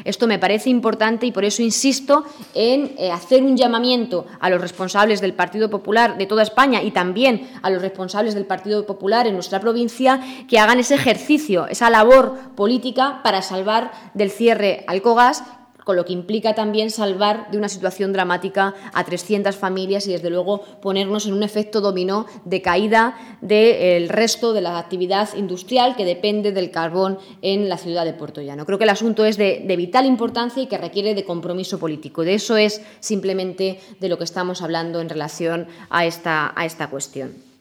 Esto me parece importante y por eso insisto en hacer un llamamiento a los responsables del Partido Popular de toda España y también a los responsables del Partido Popular en nuestra provincia que hagan ese ejercicio, esa labor política para salvar del cierre Alcogas, con lo que implica también salvar de una situación dramática a 300 familias y, desde luego, ponernos en un efecto dominó de caída del resto de la actividad industrial que depende del carbón en la ciudad de Puertollano. Creo que el asunto es de vital importancia y que requiere de compromiso político. De eso es simplemente de lo que estamos hablando en relación a esta cuestión.